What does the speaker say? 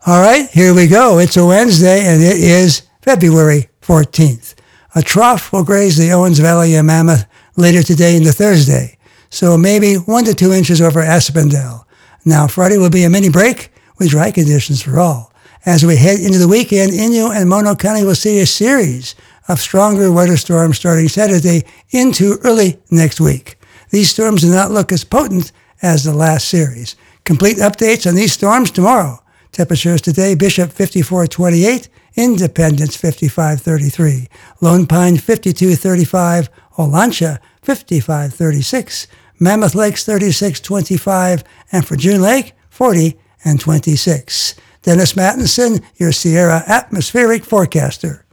All right, here we go. It's a Wednesday, and it is February 14th. A trough will graze the Owens Valley and Mammoth later today into Thursday, so maybe 1 to 2 inches over Aspendell. Now, Friday will be a mini break with dry conditions for all. As we head into the weekend, Inyo and Mono County will see a series of stronger weather storms starting Saturday into early next week. These storms do not look as potent as the last series. Complete updates on these storms tomorrow. Temperatures today, Bishop 54.28, Independence 55.33, Lone Pine 52.35, Olancha 55.36, Mammoth Lakes 36.25, and for June Lake 40 and 26. Dennis Mattinson, your Sierra atmospheric forecaster.